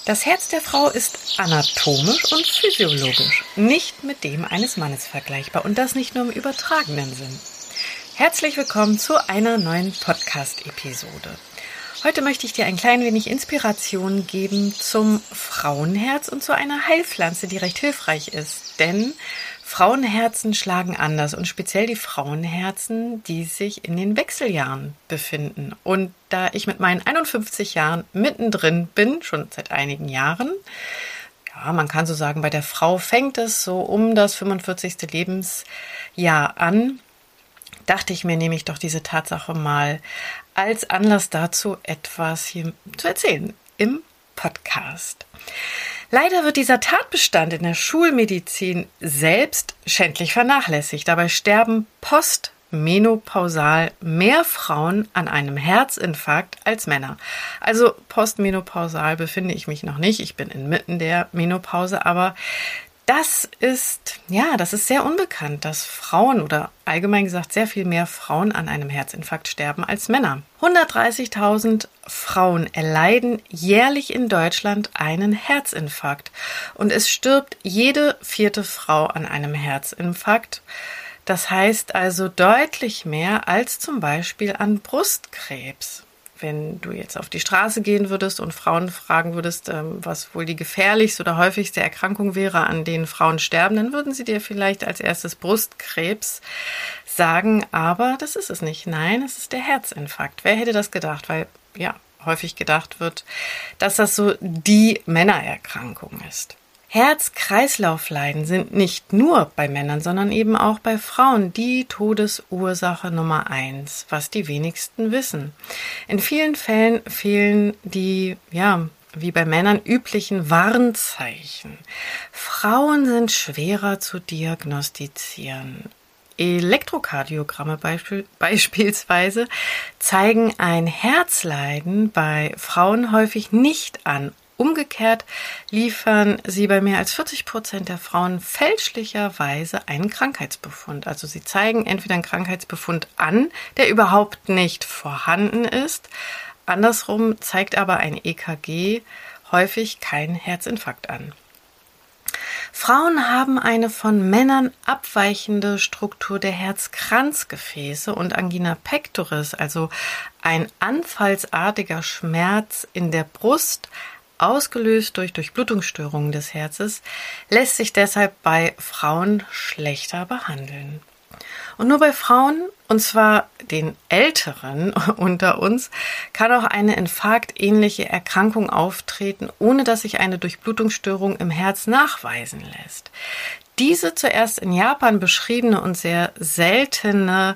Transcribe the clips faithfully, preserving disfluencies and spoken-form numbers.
Das Herz der Frau ist anatomisch und physiologisch nicht mit dem eines Mannes vergleichbar und das nicht nur im übertragenen Sinn. Herzlich willkommen zu einer neuen Podcast-Episode. Heute möchte ich dir ein klein wenig Inspiration geben zum Frauenherz und zu einer Heilpflanze, die recht hilfreich ist, denn Frauenherzen schlagen anders und speziell die Frauenherzen, die sich in den Wechseljahren befinden. Und da ich mit meinen einundfünfzig Jahren mittendrin bin, schon seit einigen Jahren, ja, man kann so sagen, bei der Frau fängt es so um das fünfundvierzigste Lebensjahr an, dachte ich mir, nehme ich doch diese Tatsache mal als Anlass dazu, etwas hier zu erzählen im Podcast. Leider wird dieser Tatbestand in der Schulmedizin selbst schändlich vernachlässigt. Dabei sterben postmenopausal mehr Frauen an einem Herzinfarkt als Männer. Also postmenopausal befinde ich mich noch nicht. Ich bin inmitten der Menopause, aber das ist, ja, das ist sehr unbekannt, dass Frauen oder allgemein gesagt sehr viel mehr Frauen an einem Herzinfarkt sterben als Männer. hundertdreißigtausend Frauen erleiden jährlich in Deutschland einen Herzinfarkt und es stirbt jede vierte Frau an einem Herzinfarkt. Das heißt also deutlich mehr als zum Beispiel an Brustkrebs. Wenn du jetzt auf die Straße gehen würdest und Frauen fragen würdest, was wohl die gefährlichste oder häufigste Erkrankung wäre, an denen Frauen sterben, dann würden sie dir vielleicht als erstes Brustkrebs sagen, aber das ist es nicht. Nein, es ist der Herzinfarkt. Wer hätte das gedacht? Weil, ja, häufig gedacht wird, dass das so die Männererkrankung ist. Herz-Kreislauf-Leiden sind nicht nur bei Männern, sondern eben auch bei Frauen die Todesursache Nummer eins, was die wenigsten wissen. In vielen Fällen fehlen die, ja, wie bei Männern üblichen Warnzeichen. Frauen sind schwerer zu diagnostizieren. Elektrokardiogramme beispiel, beispielsweise zeigen ein Herzleiden bei Frauen häufig nicht an. Umgekehrt liefern sie bei mehr als vierzig Prozent der Frauen fälschlicherweise einen Krankheitsbefund. Also sie zeigen entweder einen Krankheitsbefund an, der überhaupt nicht vorhanden ist. Andersrum zeigt aber ein E K G häufig keinen Herzinfarkt an. Frauen haben eine von Männern abweichende Struktur der Herzkranzgefäße und Angina pectoris, also ein anfallsartiger Schmerz in der Brust, ausgelöst durch Durchblutungsstörungen des Herzes, lässt sich deshalb bei Frauen schlechter behandeln. Und nur bei Frauen, und zwar den Älteren unter uns, kann auch eine infarktähnliche Erkrankung auftreten, ohne dass sich eine Durchblutungsstörung im Herz nachweisen lässt. Diese zuerst in Japan beschriebene und sehr seltene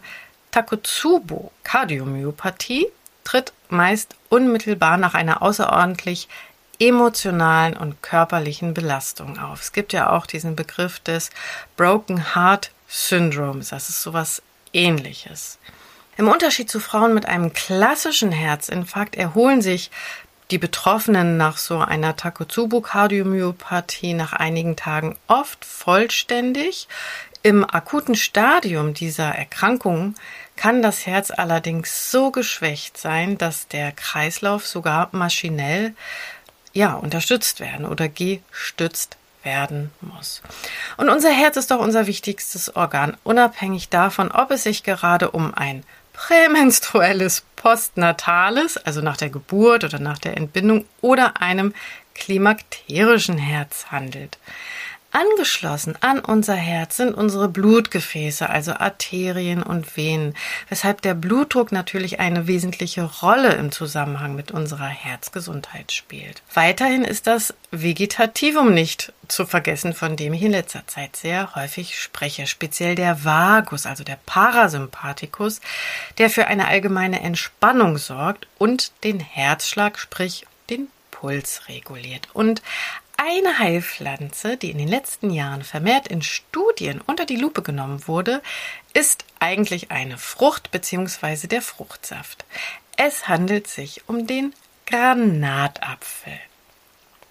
Takotsubo-Kardiomyopathie tritt meist unmittelbar nach einer außerordentlich emotionalen und körperlichen Belastung auf. Es gibt ja auch diesen Begriff des Broken Heart Syndroms. Das ist sowas Ähnliches. Im Unterschied zu Frauen mit einem klassischen Herzinfarkt erholen sich die Betroffenen nach so einer Takotsubo-Kardiomyopathie nach einigen Tagen oft vollständig. Im akuten Stadium dieser Erkrankung kann das Herz allerdings so geschwächt sein, dass der Kreislauf sogar maschinell ja, unterstützt werden oder gestützt werden muss. Und unser Herz ist doch unser wichtigstes Organ, unabhängig davon, ob es sich gerade um ein prämenstruelles, postnatales, also nach der Geburt oder nach der Entbindung, oder einem klimakterischen Herz handelt. Angeschlossen an unser Herz sind unsere Blutgefäße, also Arterien und Venen, weshalb der Blutdruck natürlich eine wesentliche Rolle im Zusammenhang mit unserer Herzgesundheit spielt. Weiterhin ist das Vegetativum nicht zu vergessen, von dem ich in letzter Zeit sehr häufig spreche, speziell der Vagus, also der Parasympathikus, der für eine allgemeine Entspannung sorgt und den Herzschlag, sprich den Puls reguliert. Und eine Heilpflanze, die in den letzten Jahren vermehrt in Studien unter die Lupe genommen wurde, ist eigentlich eine Frucht bzw. der Fruchtsaft. Es handelt sich um den Granatapfel.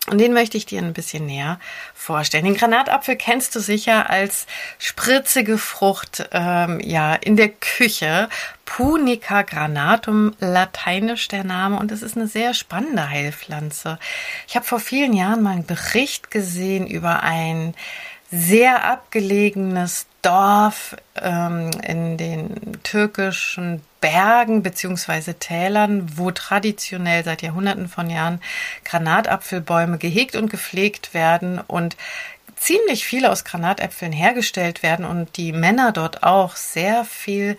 Und den möchte ich dir ein bisschen näher vorstellen. Den Granatapfel kennst du sicher als spritzige Frucht, ähm, ja, in der Küche. Punica granatum, lateinisch der Name. Und es ist eine sehr spannende Heilpflanze. Ich habe vor vielen Jahren mal einen Bericht gesehen über ein sehr abgelegenes Dorf ähm, in den türkischen Bergen bzw. Tälern, wo traditionell seit Jahrhunderten von Jahren Granatapfelbäume gehegt und gepflegt werden und ziemlich viele aus Granatäpfeln hergestellt werden und die Männer dort auch sehr viel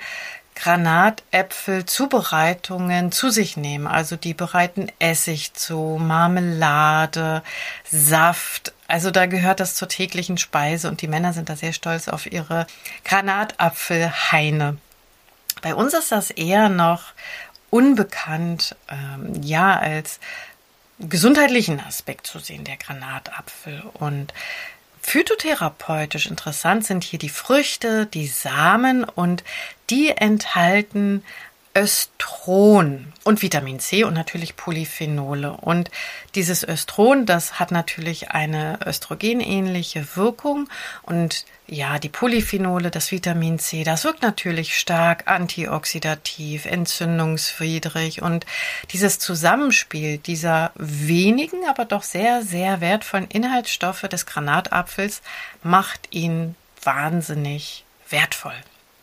Granatäpfel-Zubereitungen zu sich nehmen. Also die bereiten Essig zu, Marmelade, Saft. Also da gehört das zur täglichen Speise und die Männer sind da sehr stolz auf ihre Granatapfelhaine. Bei uns ist das eher noch unbekannt, ähm, ja, als gesundheitlichen Aspekt zu sehen, der Granatapfel. Und phytotherapeutisch interessant sind hier die Früchte, die Samen und die enthalten Östron und Vitamin C und natürlich Polyphenole. Und dieses Östron, das hat natürlich eine östrogenähnliche Wirkung und ja, die Polyphenole, das Vitamin C, das wirkt natürlich stark antioxidativ, entzündungsfriedrig und dieses Zusammenspiel dieser wenigen, aber doch sehr, sehr wertvollen Inhaltsstoffe des Granatapfels macht ihn wahnsinnig wertvoll.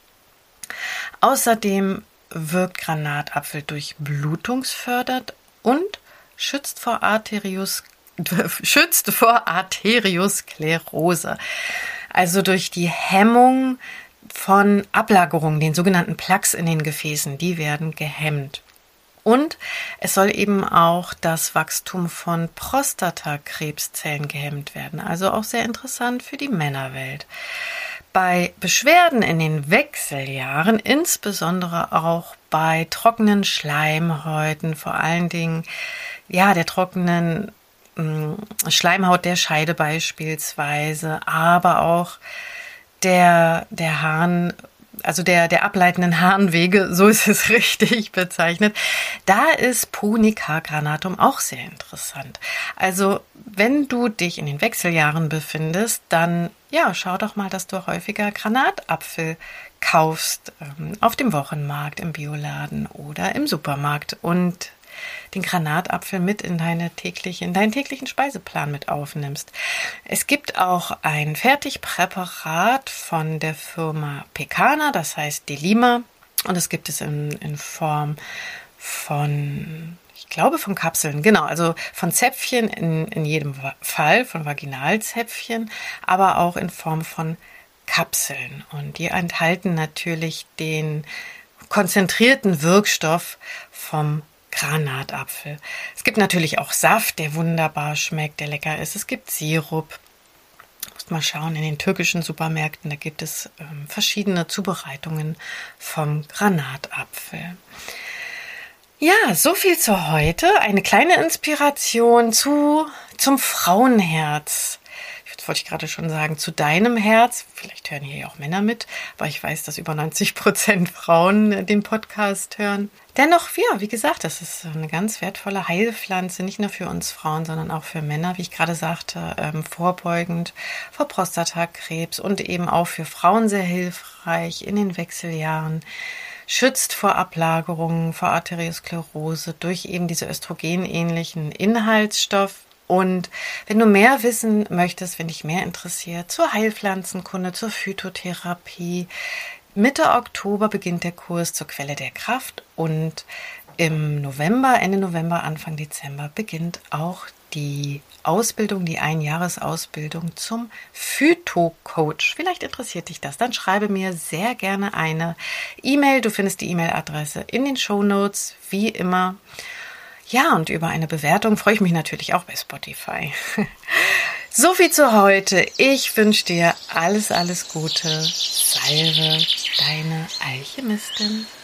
Außerdem wirkt Granatapfel durchblutungsfördernd und schützt vor Arterios, schützt vor Arteriosklerose. Also durch die Hemmung von Ablagerungen, den sogenannten Plaques in den Gefäßen, die werden gehemmt. Und es soll eben auch das Wachstum von Prostatakrebszellen gehemmt werden. Also auch sehr interessant für die Männerwelt. Bei Beschwerden in den Wechseljahren, insbesondere auch bei trockenen Schleimhäuten, vor allen Dingen ja der trockenen mh, Schleimhaut der Scheide beispielsweise, aber auch der der Harn, also der der ableitenden Harnwege, so ist es richtig bezeichnet, da ist Punica granatum auch sehr interessant. Also wenn du dich in den Wechseljahren befindest, dann ja, schau doch mal, dass du häufiger Granatapfel kaufst, ähm, auf dem Wochenmarkt, im Bioladen oder im Supermarkt und den Granatapfel mit in deine tägliche, in deinen täglichen Speiseplan mit aufnimmst. Es gibt auch ein Fertigpräparat von der Firma Pekana, das heißt Delima, und es gibt es in, in Form von Ich glaube von Kapseln, genau, also von Zäpfchen in, in jedem Fall, von Vaginalzäpfchen, aber auch in Form von Kapseln. Und die enthalten natürlich den konzentrierten Wirkstoff vom Granatapfel. Es gibt natürlich auch Saft, der wunderbar schmeckt, der lecker ist. Es gibt Sirup. Du musst mal schauen, in den türkischen Supermärkten, da gibt es ähm, verschiedene Zubereitungen vom Granatapfel. Ja, so viel zu heute. Eine kleine Inspiration zu, zum Frauenherz. Jetzt wollte ich gerade schon sagen, zu deinem Herz. Vielleicht hören hier ja auch Männer mit, aber ich weiß, dass über neunzig Prozent Frauen den Podcast hören. Dennoch, ja, wie gesagt, das ist eine ganz wertvolle Heilpflanze, nicht nur für uns Frauen, sondern auch für Männer, wie ich gerade sagte, ähm, vorbeugend vor Prostatakrebs und eben auch für Frauen sehr hilfreich in den Wechseljahren. Schützt vor Ablagerungen, vor Arteriosklerose durch eben diese östrogenähnlichen Inhaltsstoff. Und wenn du mehr wissen möchtest, wenn dich mehr interessiert, zur Heilpflanzenkunde, zur Phytotherapie, Mitte Oktober beginnt der Kurs zur Quelle der Kraft und im November, Ende November, Anfang Dezember beginnt auch die Ausbildung, die Einjahresausbildung zum Phyto-Coach. Vielleicht interessiert dich das. Dann schreibe mir sehr gerne eine E-Mail. Du findest die E-Mail-Adresse in den Shownotes, wie immer. Ja, und über eine Bewertung freue ich mich natürlich auch bei Spotify. So viel zu heute. Ich wünsche dir alles, alles Gute. Salve, deine Alchemistin.